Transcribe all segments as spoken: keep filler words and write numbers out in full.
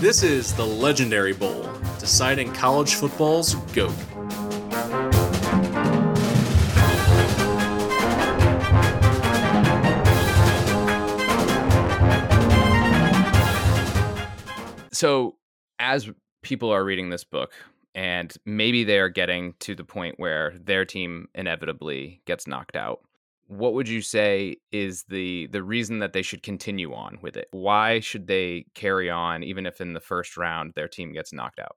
This is the Legendary Bowl, deciding college football's GOAT. So as people are reading this book, and maybe they are getting to the point where their team inevitably gets knocked out, what would you say is the the reason that they should continue on with it? Why should they carry on even if in the first round their team gets knocked out?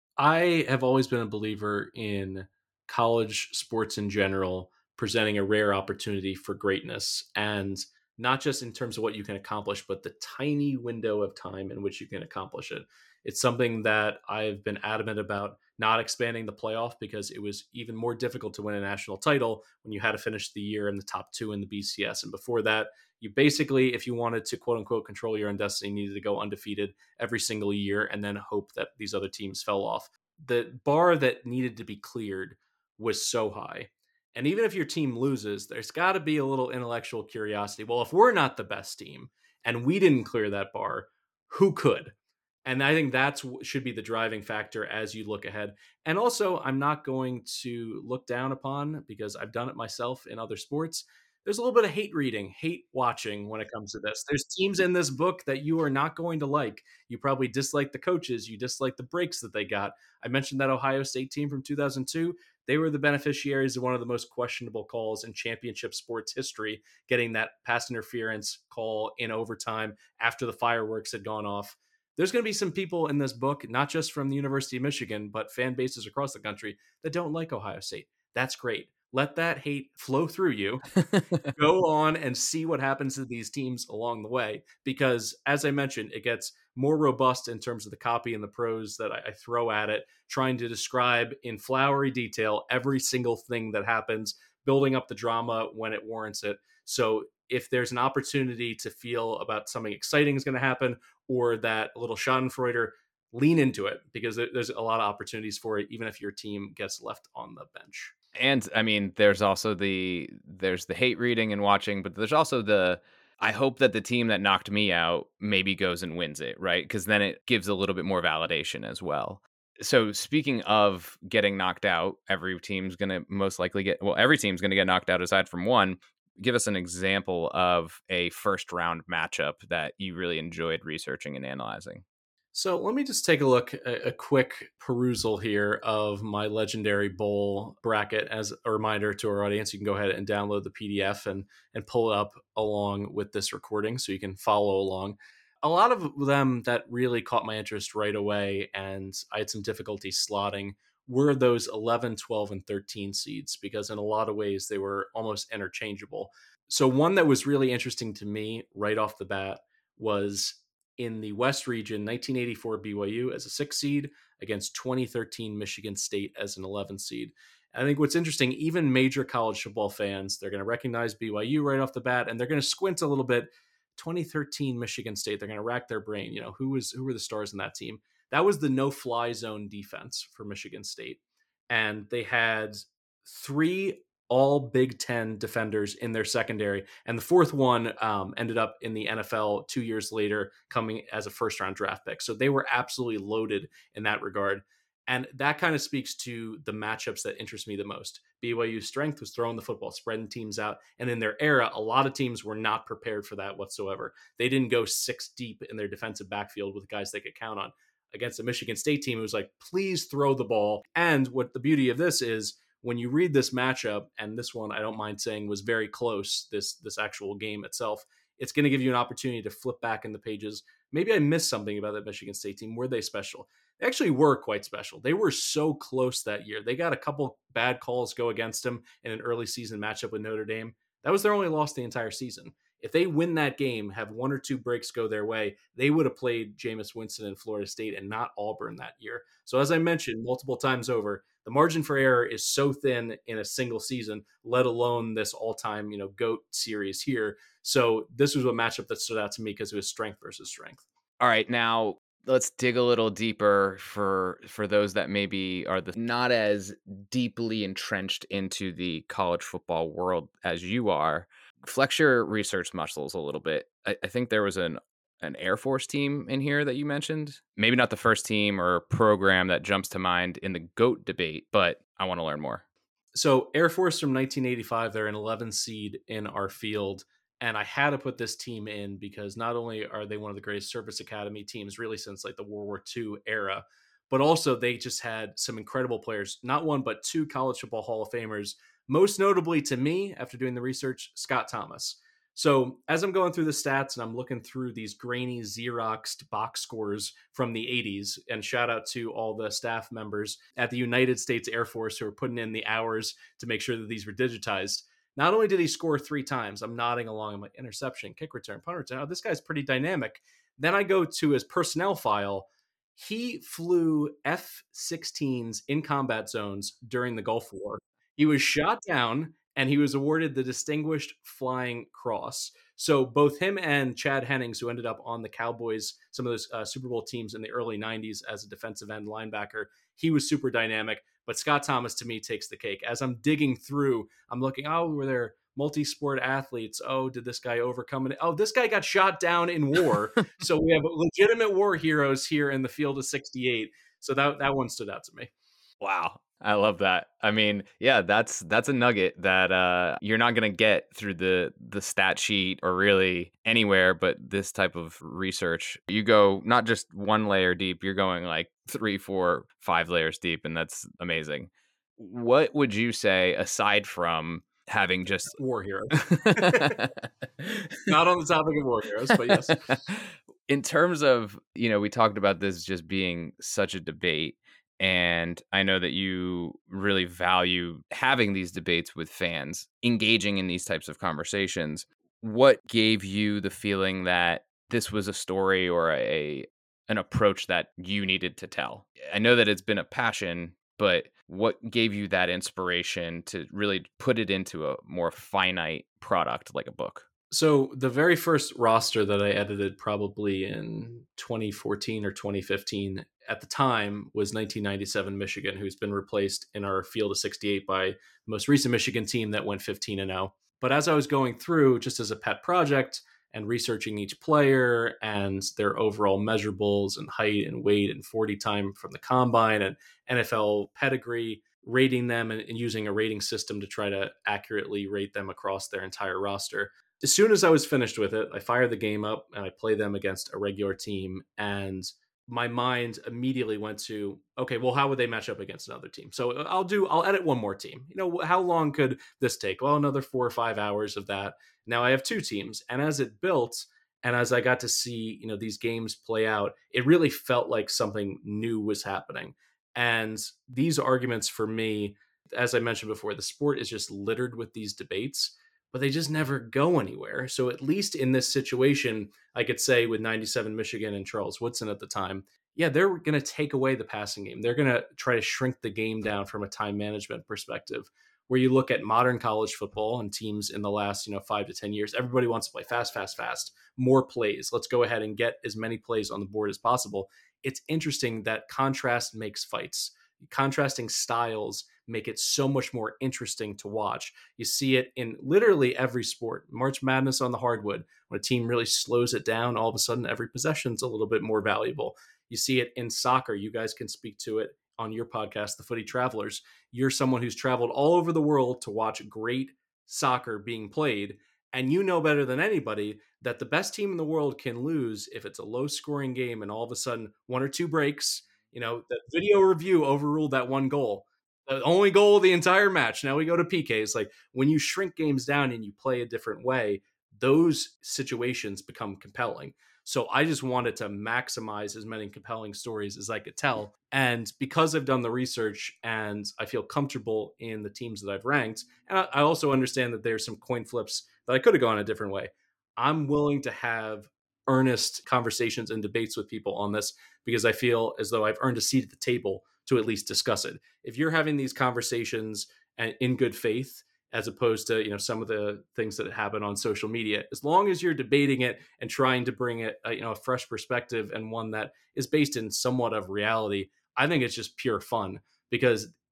I have always been a believer in college sports in general presenting a rare opportunity for greatness, and not just in terms of what you can accomplish, but the tiny window of time in which you can accomplish it. It's something that I've been adamant about not expanding the playoff because it was even more difficult to win a national title when you had to finish the year in the top two in the B C S. And before that, you basically, if you wanted to quote unquote control your own destiny, needed to go undefeated every single year and then hope that these other teams fell off. The bar that needed to be cleared was so high. And even if your team loses, there's got to be a little intellectual curiosity. Well, if we're not the best team and we didn't clear that bar, who could? And I think that's should be the driving factor as you look ahead. And also, I'm not going to look down upon, because I've done it myself in other sports. There's a little bit of hate reading, hate watching when it comes to this. There's teams in this book that you are not going to like. You probably dislike the coaches. You dislike the breaks that they got. I mentioned that Ohio State team from two thousand two. They were the beneficiaries of one of the most questionable calls in championship sports history, getting that pass interference call in overtime after the fireworks had gone off. There's going to be some people in this book, not just from the University of Michigan, but fan bases across the country that don't like Ohio State. That's great. Let that hate flow through you. Go on and see what happens to these teams along the way. Because as I mentioned, it gets more robust in terms of the copy and the prose that I, I throw at it, trying to describe in flowery detail every single thing that happens, building up the drama when it warrants it. So if there's an opportunity to feel about something exciting is going to happen, or that a little schadenfreude, lean into it, because there's a lot of opportunities for it, even if your team gets left on the bench. And I mean, there's also the there's the hate reading and watching, but there's also the I hope that the team that knocked me out maybe goes and wins it, right? Because then it gives a little bit more validation as well. So speaking of getting knocked out, every team's going to most likely get, well, every team's going to get knocked out aside from one. Give us an example of a first round matchup that you really enjoyed researching and analyzing. So let me just take a look, a, a quick perusal here of my Legendary Bowl bracket as a reminder to our audience. You can go ahead and download the P D F and and pull it up along with this recording so you can follow along. A lot of them that really caught my interest right away, and I had some difficulty slotting, were those eleven, twelve, and thirteen seeds, because in a lot of ways they were almost interchangeable. So one that was really interesting to me right off the bat was in the West region, nineteen eighty-four B Y U as a six seed against twenty thirteen Michigan State as an eleven seed. And I think what's interesting, even major college football fans, they're going to recognize B Y U right off the bat, and they're going to squint a little bit. twenty thirteen Michigan State, they're going to rack their brain. You know, who was who were the stars in that team? That was the no-fly zone defense for Michigan State, and they had three all Big Ten defenders in their secondary. And the fourth one um, ended up in the N F L two years later, coming as a first round draft pick. So they were absolutely loaded in that regard. And that kind of speaks to the matchups that interest me the most. B Y U's strength was throwing the football, spreading teams out. And in their era, a lot of teams were not prepared for that whatsoever. They didn't go six deep in their defensive backfield with guys they could count on. Against a Michigan State team, it was like, please throw the ball. And what the beauty of this is, when you read this matchup, and this one, I don't mind saying, was very close, this this actual game itself, it's going to give you an opportunity to flip back in the pages. Maybe I missed something about that Michigan State team. Were they special? They actually were quite special. They were so close that year. They got a couple bad calls go against them in an early season matchup with Notre Dame. That was their only loss the entire season. If they win that game, have one or two breaks go their way, they would have played Jameis Winston in Florida State and not Auburn that year. So as I mentioned multiple times over, the margin for error is so thin in a single season, let alone this all-time, you know, GOAT series here. So this was a matchup that stood out to me because it was strength versus strength. All right, now let's dig a little deeper for for those that maybe are the not as deeply entrenched into the college football world as you are. Flex your research muscles a little bit. I, I think there was an an Air Force team in here that you mentioned. Maybe not the first team or program that jumps to mind in the GOAT debate, but I want to learn more. So Air Force from nineteen eighty-five, they're an eleven seed in our field. And I had to put this team in because not only are they one of the greatest service academy teams really since like the World War Two era, but also they just had some incredible players, not one, but two college football Hall of Famers, most notably to me after doing the research, Scott Thomas. So as I'm going through the stats and I'm looking through these grainy Xeroxed box scores from the eighties, and shout out to all the staff members at the United States Air Force who are putting in the hours to make sure that these were digitized. Not only did he score three times, I'm nodding along. I'm like, interception, kick return, punt return. Oh, this guy's pretty dynamic. Then I go to his personnel file. He flew F sixteens in combat zones during the Gulf War. He was shot down and he was awarded the Distinguished Flying Cross. So both him and Chad Hennings, who ended up on the Cowboys, some of those uh, Super Bowl teams in the early nineties as a defensive end linebacker, he was super dynamic. But Scott Thomas, to me, takes the cake. As I'm digging through, I'm looking, oh, were there multi-sport athletes? Oh, did this guy overcome it? Oh, this guy got shot down in war. So we have legitimate war heroes here in the field of sixty-eight. So that, that one stood out to me. Wow. I love that. I mean, yeah, that's that's a nugget that uh, you're not going to get through the the stat sheet or really anywhere but this type of research. You go not just one layer deep, you're going like three, four, five layers deep, and that's amazing. What would you say aside from having just war heroes? Not on the topic of war heroes, but yes. In terms of, you know, we talked about this just being such a debate. And I know that you really value having these debates with fans, engaging in these types of conversations. What gave you the feeling that this was a story or a an approach that you needed to tell? I know that it's been a passion, but what gave you that inspiration to really put it into a more finite product like a book? So the very first roster that I edited probably in twenty fourteen or twenty fifteen at the time was nineteen ninety-seven Michigan, who's been replaced in our field of sixty-eight by the most recent Michigan team that went fifteen and oh. But as I was going through just as a pet project and researching each player and their overall measurables and height and weight and forty time from the combine and N F L pedigree, rating them and, and using a rating system to try to accurately rate them across their entire roster. As soon as I was finished with it, I fired the game up and I played them against a regular team. And my mind immediately went to, okay, well, how would they match up against another team? So I'll do, I'll edit one more team. You know, how long could this take? Well, another four or five hours of that. Now I have two teams. And as it built, and as I got to see, you know, these games play out, it really felt like something new was happening. And these arguments for me, as I mentioned before, the sport is just littered with these debates, but they just never go anywhere. So at least in this situation, I could say with ninety-seven Michigan and Charles Woodson at the time, yeah, they're going to take away the passing game. They're going to try to shrink the game down from a time management perspective. Where you look at modern college football and teams in the last, you know, five to ten years, everybody wants to play fast, fast, fast, more plays. Let's go ahead and get as many plays on the board as possible. It's interesting that contrast makes fights. Contrasting styles make it so much more interesting to watch. You see it in literally every sport. March Madness on the hardwood, when a team really slows it down, all of a sudden every possession's a little bit more valuable. You see it in soccer. You guys can speak to it on your podcast, The Footy Travelers. You're someone who's traveled all over the world to watch great soccer being played, and you know better than anybody that the best team in the world can lose if it's a low-scoring game and all of a sudden one or two breaks. You know, the video review overruled that one goal. The only goal of the entire match. Now we go to P Ks. Like when you shrink games down and you play a different way, those situations become compelling. So I just wanted to maximize as many compelling stories as I could tell. And because I've done the research and I feel comfortable in the teams that I've ranked, and I also understand that there's some coin flips that I could have gone a different way, I'm willing to have earnest conversations and debates with people on this because I feel as though I've earned a seat at the table to at least discuss it. If you're having these conversations in good faith, as opposed to, you know, some of the things that happen on social media, as long as you're debating it and trying to bring it, uh, you know, a fresh perspective and one that is based in somewhat of reality, I think it's just pure fun because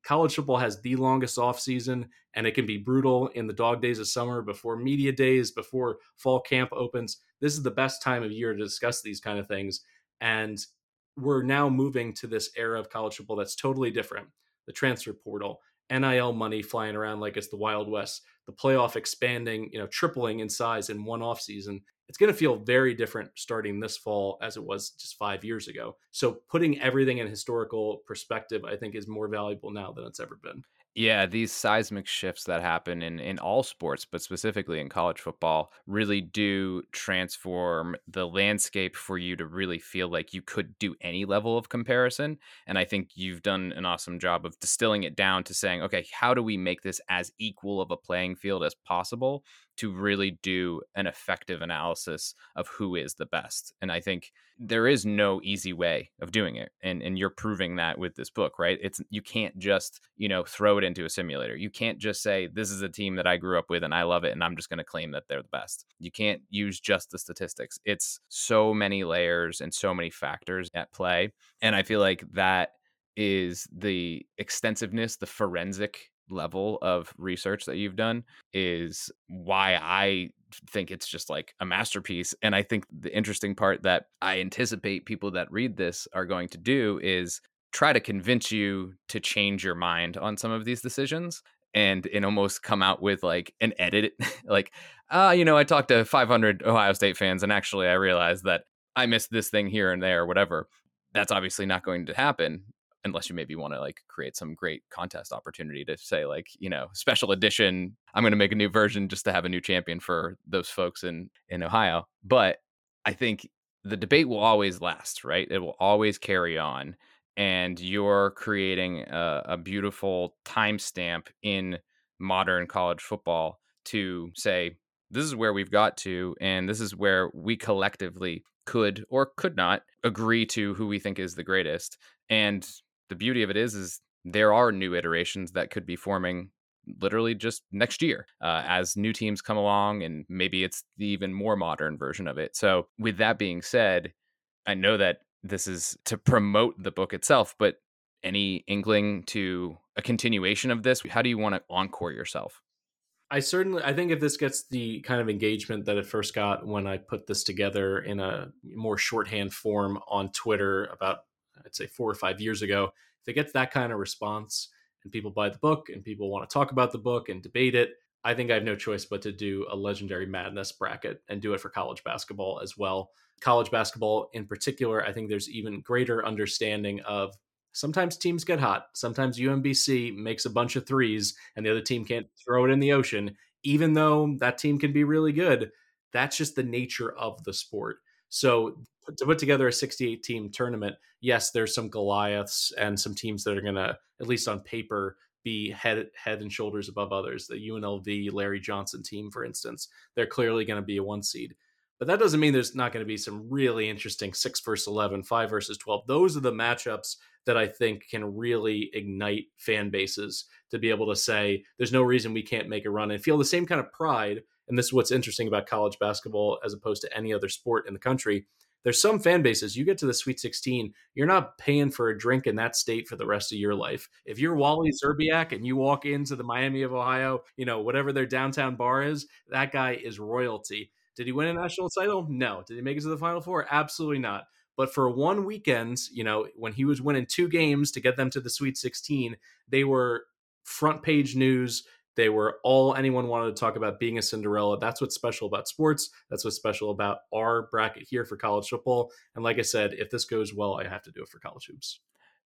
College football has the longest offseason, and it can be brutal in the dog days of summer, before media days, before fall camp opens. This is the best time of year to discuss these kind of things. And we're now moving to this era of college football that's totally different. The transfer portal, N I L money flying around like it's the Wild West, the playoff expanding, you know, tripling in size in one offseason. It's going to feel very different starting this fall as it was just five years ago. So putting everything in historical perspective, I think, is more valuable now than it's ever been. Yeah, these seismic shifts that happen in in all sports, but specifically in college football, really do transform the landscape for you to really feel like you could do any level of comparison. And I think you've done an awesome job of distilling it down to saying, okay, how do we make this as equal of a playing field as possible to really do an effective analysis of who is the best? And I think there is no easy way of doing it, and and you're proving that with this book, right? It's, you can't just, you know, throw it into a simulator. You can't just say this is a team that I grew up with and I love it and I'm just going to claim that they're the best. You can't use just the statistics. It's so many layers and so many factors at play, and I feel like that is the extensiveness, the forensic level of research that you've done is why I think it's just like a masterpiece. And I think the interesting part that I anticipate people that read this are going to do is try to convince you to change your mind on some of these decisions, and and almost come out with like an edit like, ah, uh, you know, I talked to five hundred Ohio State fans and actually I realized that I missed this thing here and there or whatever. That's obviously not going to happen unless you maybe want to like create some great contest opportunity to say like, you know, special edition, I'm going to make a new version just to have a new champion for those folks in in Ohio. But I think the debate will always last, right? It will always carry on, and you're creating a, a beautiful timestamp in modern college football to say this is where we've got to, and this is where we collectively could or could not agree to who we think is the greatest. And the beauty of it is, is there are new iterations that could be forming literally just next year uh, as new teams come along, and maybe it's the even more modern version of it. So with that being said, I know that this is to promote the book itself, but any inkling to a continuation of this? How do you want to encore yourself? I certainly, I think if this gets the kind of engagement that it first got when I put this together in a more shorthand form on Twitter about, I'd say four or five years ago, if it gets that kind of response and people buy the book and people want to talk about the book and debate it, I think I have no choice but to do a Legendary Madness bracket and do it for college basketball as well. College basketball in particular, I think there's even greater understanding of sometimes teams get hot. Sometimes U M B C makes a bunch of threes and the other team can't throw it in the ocean, even though that team can be really good. That's just the nature of the sport. So to put together a sixty-eight team tournament, yes, there's some Goliaths and some teams that are going to, at least on paper, be head head and shoulders above others. The U N L V Larry Johnson team, for instance, they're clearly going to be a one seed. But that doesn't mean there's not going to be some really interesting six versus eleven, five versus twelve. Those are the matchups that I think can really ignite fan bases to be able to say, there's no reason we can't make a run and feel the same kind of pride. And this is what's interesting about college basketball as opposed to any other sport in the country. There's some fan bases, you get to the Sweet sixteen, you're not paying for a drink in that state for the rest of your life. If you're Wally Zerbiak and you walk into the Miami of Ohio, you know, whatever their downtown bar is, that guy is royalty. Did he win a national title? No. Did he make it to the Final Four? Absolutely not. But for one weekend, you know, when he was winning two games to get them to the Sweet sixteen, they were front page news. They were all anyone wanted to talk about, being a Cinderella. That's what's special about sports. That's what's special about our bracket here for college football. And like I said, if this goes well, I have to do it for college hoops.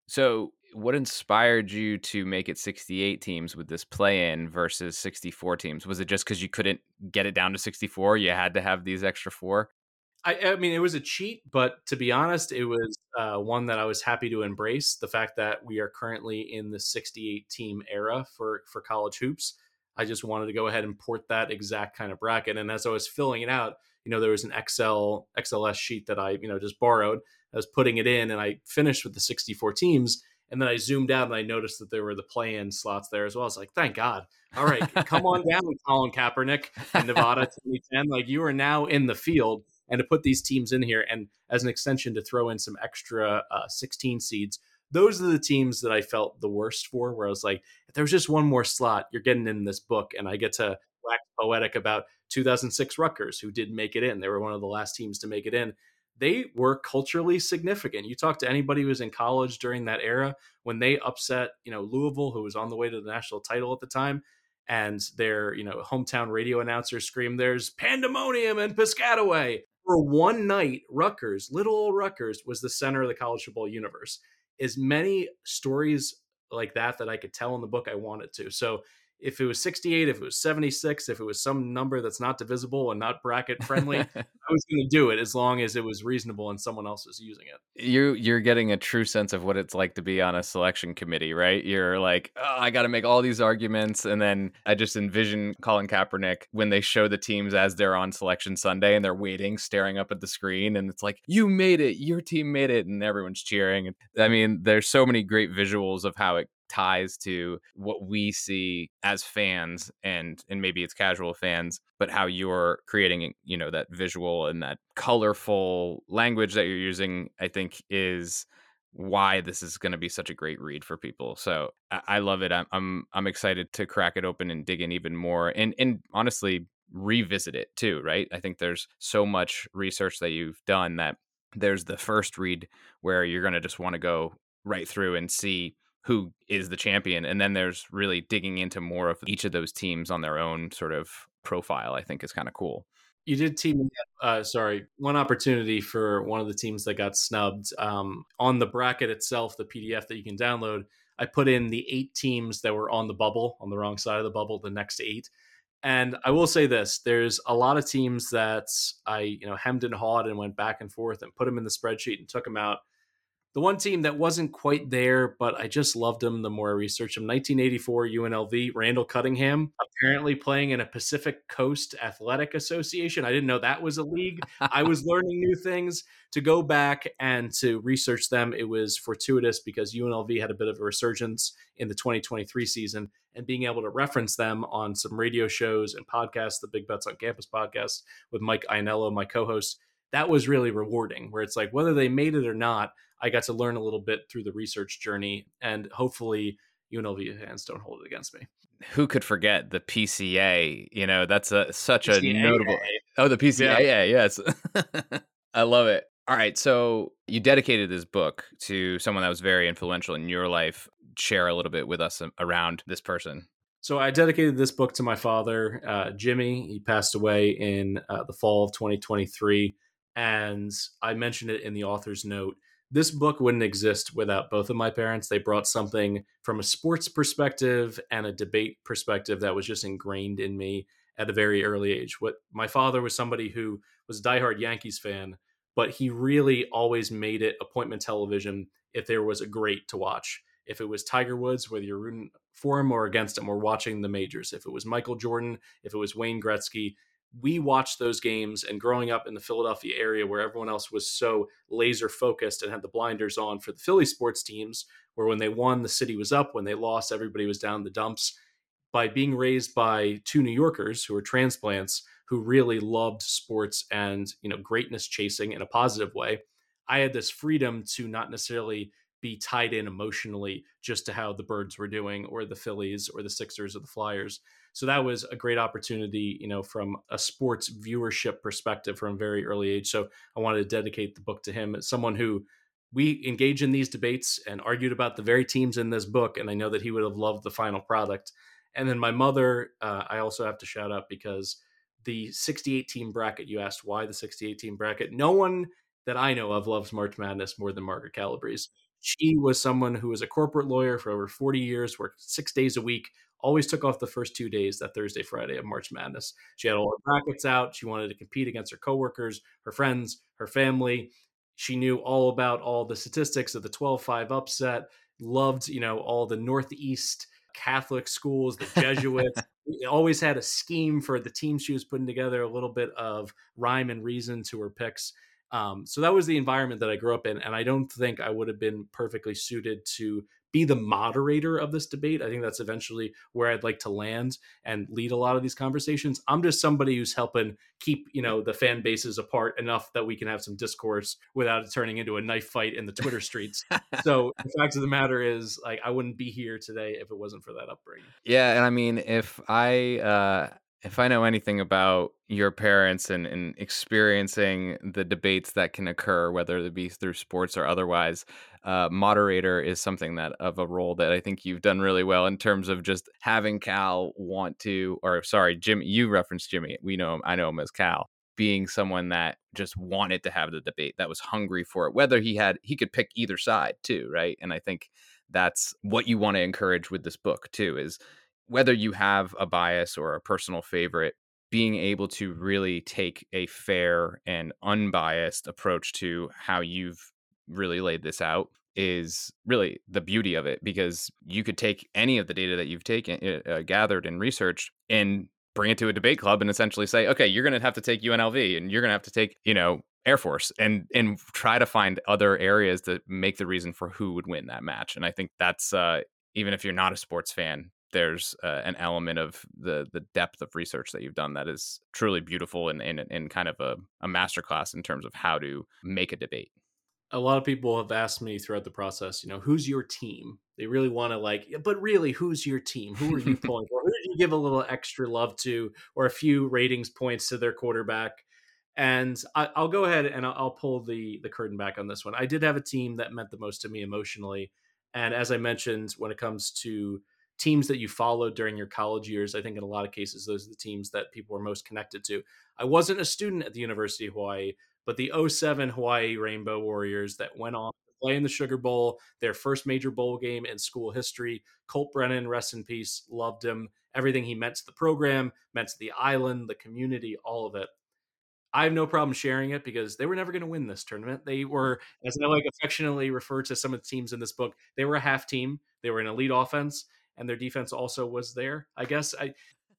So what inspired you to make it sixty-eight teams with this play-in versus sixty-four teams? Was it just because you couldn't get it down to sixty-four? You had to have these extra four? I, I mean, it was a cheat, but to be honest, it was uh, one that I was happy to embrace. The fact that we are currently in the sixty-eight team era for, for college hoops. I just wanted to go ahead and port that exact kind of bracket. And as I was filling it out, you know, there was an Excel X L S sheet that I, you know, just borrowed. I was putting it in and I finished with the sixty-four teams. And then I zoomed out and I noticed that there were the play-in slots there as well. I was like, thank God. All right, come on down, Colin Kaepernick in Nevada twenty ten. Like, you are now in the field. And to put these teams in here and as an extension to throw in some extra uh, sixteen seeds, those are the teams that I felt the worst for, where I was like, if there was just one more slot, you're getting in this book, and I get to wax poetic about two thousand six Rutgers, who did make it in. They were one of the last teams to make it in. They were culturally significant. You talk to anybody who was in college during that era, when they upset, you know, Louisville, who was on the way to the national title at the time, and their, you know, hometown radio announcer screamed, "There's pandemonium and Piscataway." For one night, Rutgers, little old Rutgers, was the center of the college football universe. As many stories like that that I could tell in the book, I wanted to. So if it was sixty-eight, if it was seventy-six, if it was some number that's not divisible and not bracket friendly, I was going to do it as long as it was reasonable and someone else was using it. You you're getting a true sense of what it's like to be on a selection committee, right? You're like, oh, I got to make all these arguments, and then I just envision Colin Kaepernick when they show the teams as they're on Selection Sunday and they're waiting, staring up at the screen, and it's like, you made it, your team made it, and everyone's cheering. I mean, there's so many great visuals of how it ties to what we see as fans, and and maybe it's casual fans, but how you're creating, you know, that visual and that colorful language that you're using, I think is why this is going to be such a great read for people. So I, I love it. I'm, I'm I'm excited to crack it open and dig in even more, and and honestly revisit it too, right? I think there's so much research that you've done that there's the first read where you're going to just want to go right through and see who is the champion. And then there's really digging into more of each of those teams on their own sort of profile, I think is kind of cool. You did team me up, uh, sorry, one opportunity for one of the teams that got snubbed. Um, on the bracket itself, the P D F that you can download, I put in the eight teams that were on the bubble, on the wrong side of the bubble, the next eight. And I will say this, there's a lot of teams that I, you know, hemmed and hawed and went back and forth and put them in the spreadsheet and took them out. The one team that wasn't quite there, but I just loved him the more I researched him, nineteen eighty-four U N L V, Randall Cunningham, apparently playing in a Pacific Coast Athletic Association. I didn't know that was a league. I was learning new things. To go back and to research them, it was fortuitous because U N L V had a bit of a resurgence in the twenty twenty-three season, and being able to reference them on some radio shows and podcasts, the Big Bets on Campus podcast with Mike Iannello, my co-host, that was really rewarding, where it's like, whether they made it or not, I got to learn a little bit through the research journey, and hopefully U N L V fans don't hold it against me. Who could forget the P C A? You know, that's a such a P C A A. notable. Oh, the P C A A, yeah. Yes. I love it. All right, so you dedicated this book to someone that was very influential in your life. Share a little bit with us around this person. So I dedicated this book to my father, uh, Jimmy. He passed away in uh, the fall of twenty twenty-three, and I mentioned it in the author's note. This book wouldn't exist without both of my parents. They brought something from a sports perspective and a debate perspective that was just ingrained in me at a very early age. What my father was somebody who was a diehard Yankees fan, but he really always made it appointment television if there was a great to watch. If it was Tiger Woods, whether you're rooting for him or against him, or watching the majors. If it was Michael Jordan, if it was Wayne Gretzky, we watched those games. And growing up in the Philadelphia area where everyone else was so laser focused and had the blinders on for the Philly sports teams, where when they won, the city was up, when they lost, everybody was down in the dumps. By being raised by two New Yorkers who were transplants, who really loved sports and, you know, greatness chasing in a positive way, I had this freedom to not necessarily be tied in emotionally just to how the Birds were doing, or the Phillies, or the Sixers, or the Flyers. So that was a great opportunity, you know, from a sports viewership perspective from a very early age. So I wanted to dedicate the book to him, as someone who we engage in these debates and argued about the very teams in this book. And I know that he would have loved the final product. And then my mother, uh, I also have to shout out, because the sixty-eight team bracket, you asked why the sixty-eight team bracket. No one that I know of loves March Madness more than Margaret Calabrese. She was someone who was a corporate lawyer for over forty years, worked six days a week, always took off the first two days, that Thursday, Friday of March Madness. She had all her brackets out. She wanted to compete against her coworkers, her friends, her family. She knew all about all the statistics of the twelve five upset, loved, you know, all the Northeast Catholic schools, the Jesuits. Always had a scheme for the team she was putting together, a little bit of rhyme and reason to her picks. Um, so that was the environment that I grew up in. And I don't think I would have been perfectly suited to be the moderator of this debate. I think that's eventually where I'd like to land and lead a lot of these conversations. I'm just somebody who's helping keep, you know, the fan bases apart enough that we can have some discourse without it turning into a knife fight in the Twitter streets. So the fact of the matter is, like, I wouldn't be here today if it wasn't for that upbringing. Yeah, and I mean, if I uh, if I know anything about your parents and, and experiencing the debates that can occur, whether it be through sports or otherwise, uh, moderator is something that of a role that I think you've done really well in terms of just having Cal want to, or sorry, Jimmy, you referenced Jimmy. We know him. I know him as Cal. Being someone that just wanted to have the debate, that was hungry for it, whether he had, he could pick either side too, right? And I think that's what you want to encourage with this book too, is whether you have a bias or a personal favorite, being able to really take a fair and unbiased approach to how you've really laid this out is really the beauty of it, because you could take any of the data that you've taken, uh, gathered and researched, and bring it to a debate club and essentially say, okay, you're going to have to take U N L V and you're going to have to take, you know, Air Force, and and try to find other areas that make the reason for who would win that match. And I think that's uh, even if you're not a sports fan, there's uh, an element of the the depth of research that you've done that is truly beautiful, and and, and kind of a, a masterclass in terms of how to make a debate. A lot of people have asked me throughout the process, you know, who's your team? They really want to, like, but really, who's your team? Who are you pulling for? Who did you give a little extra love to, or a few ratings points to their quarterback? And I, I'll go ahead and I'll, I'll pull the the curtain back on this one. I did have a team that meant the most to me emotionally, and as I mentioned, when it comes to teams that you followed during your college years, I think in a lot of cases those are the teams that people were most connected to. I wasn't a student at the University of Hawaii, but the oh seven Hawaii Rainbow Warriors that went on to play in the Sugar Bowl, their first major bowl game in school history. Colt Brennan, rest in peace, loved him. Everything he meant to the program, meant to the island, the community, all of it. I have no problem sharing it because they were never going to win this tournament. They were, as I like affectionately refer to some of the teams in this book, they were a half team. They were an elite offense, and their defense also was there. I guess I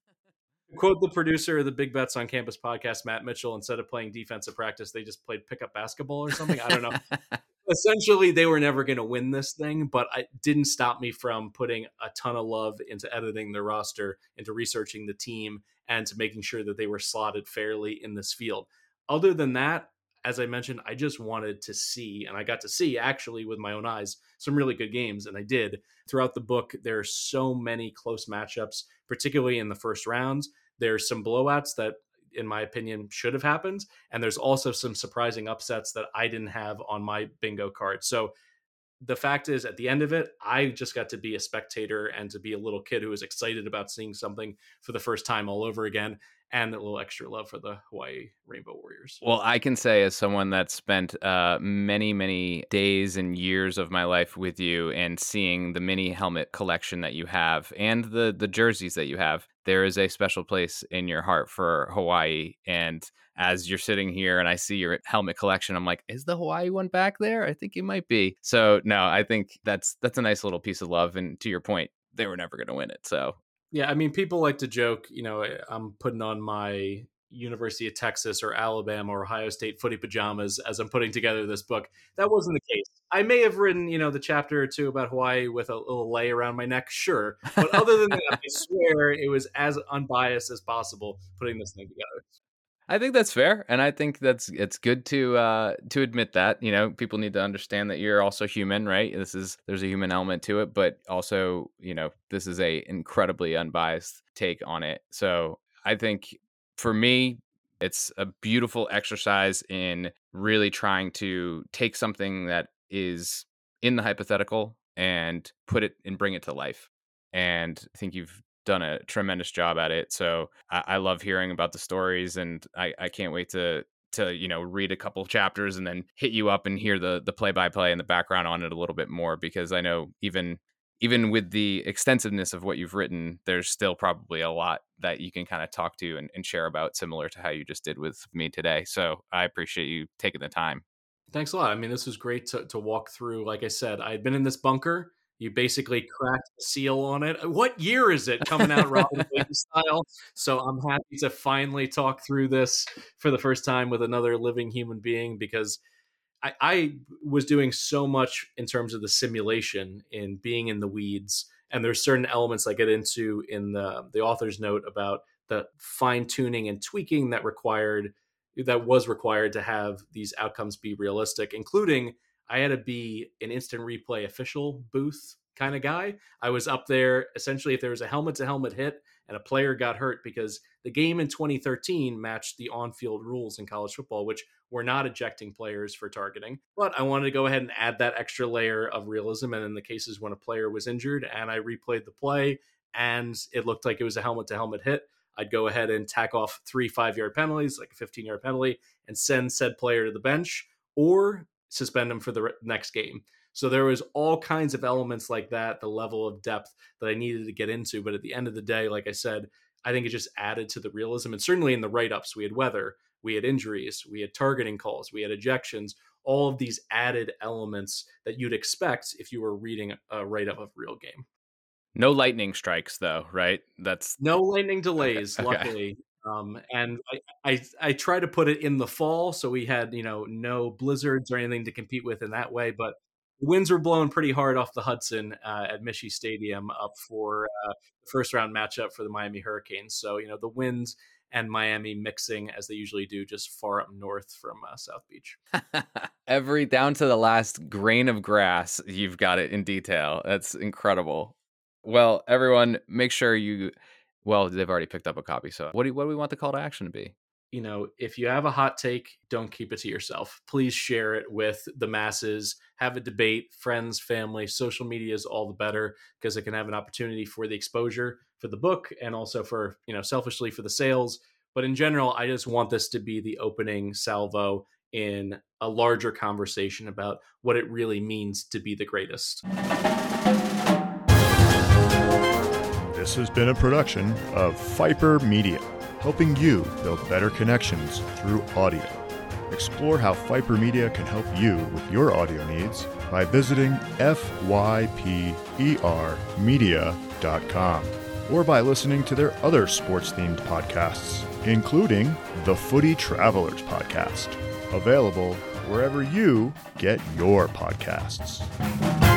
quote the producer of the Big Bets on Campus podcast, Matt Mitchell, instead of playing defensive practice, they just played pickup basketball or something. I don't know. Essentially, they were never going to win this thing, but it didn't stop me from putting a ton of love into editing their roster, into researching the team, and to making sure that they were slotted fairly in this field. Other than that, as I mentioned, I just wanted to see, and I got to see actually with my own eyes, some really good games, and I did. Throughout the book, there are so many close matchups, particularly in the first rounds. There's some blowouts that, in my opinion, should have happened. And there's also some surprising upsets that I didn't have on my bingo card. So the fact is, at the end of it, I just got to be a spectator and to be a little kid who was excited about seeing something for the first time all over again, and a little extra love for the Hawaii Rainbow Warriors. Well, I can say, as someone that spent uh, many, many days and years of my life with you and seeing the mini helmet collection that you have and the the jerseys that you have, there is a special place in your heart for Hawaii. And as you're sitting here and I see your helmet collection, I'm like, is the Hawaii one back there? I think it might be. So no, I think that's that's a nice little piece of love. And to your point, they were never going to win it. So yeah, I mean, people like to joke, you know, I'm putting on my University of Texas or Alabama or Ohio State footy pajamas as I'm putting together this book. That wasn't the case. I may have written, you know, the chapter or two about Hawaii with a little lei around my neck, sure. But other than that, I swear it was as unbiased as possible putting this thing together. I think that's fair, and I think that's it's good to uh, to admit that. You know, people need to understand that you're also human, right? This is there's a human element to it, but also, you know, this is a incredibly unbiased take on it. So I think for me, it's a beautiful exercise in really trying to take something that is in the hypothetical and put it and bring it to life. And I think you've done a tremendous job at it. So I, I love hearing about the stories, and I, I can't wait to to you know read a couple chapters and then hit you up and hear the the play by play and the background on it a little bit more, because I know even even with the extensiveness of what you've written, there's still probably a lot that you can kind of talk to and, and share about, similar to how you just did with me today. So I appreciate you taking the time. Thanks a lot. I mean, this was great to, to walk through. Like I said, I had been in this bunker. You basically cracked the seal on it. What year is it coming out, Robin Williams style? So I'm happy to finally talk through this for the first time with another living human being, because I, I was doing so much in terms of the simulation in being in the weeds. And there's certain elements I get into in the, the author's note about the fine tuning and tweaking that required that was required to have these outcomes be realistic, including I had to be an instant replay official booth kind of guy. I was up there essentially if there was a helmet to helmet hit and a player got hurt, because the game in twenty thirteen matched the on-field rules in college football, which were not ejecting players for targeting. But I wanted to go ahead and add that extra layer of realism. And in the cases when a player was injured and I replayed the play and it looked like it was a helmet to helmet hit, I'd go ahead and tack off three five-yard penalties, like a fifteen-yard penalty, and send said player to the bench or suspend him for the next game. So there was all kinds of elements like that, the level of depth that I needed to get into. But at the end of the day, like I said, I think it just added to the realism. And certainly in the write-ups, we had weather, we had injuries, we had targeting calls, we had ejections, all of these added elements that you'd expect if you were reading a write-up of real game. No lightning strikes, though, right? That's no lightning delays, okay. Okay. luckily. Um, and I, I, I try to put it in the fall, so we had, you know, no blizzards or anything to compete with in that way. But the winds were blowing pretty hard off the Hudson uh, at Michie Stadium up for uh, the first round matchup for the Miami Hurricanes. So, you know, the winds and Miami mixing as they usually do, just far up north from uh, South Beach. Every down to the last grain of grass, you've got it in detail. That's incredible. Well, everyone, make sure you, well, they've already picked up a copy. So what do, you, what do we want the call to action to be? You know, if you have a hot take, don't keep it to yourself. Please share it with the masses. Have a debate, friends, family. Social media is all the better, because it can have an opportunity for the exposure for the book and also for, you know, selfishly for the sales. But in general, I just want this to be the opening salvo in a larger conversation about what it really means to be the greatest. This has been a production of Fyper Media, helping you build better connections through audio. Explore how Fyper Media can help you with your audio needs by visiting F Y P E R media dot com or by listening to their other sports-themed podcasts, including the Footy Travelers podcast, available wherever you get your podcasts.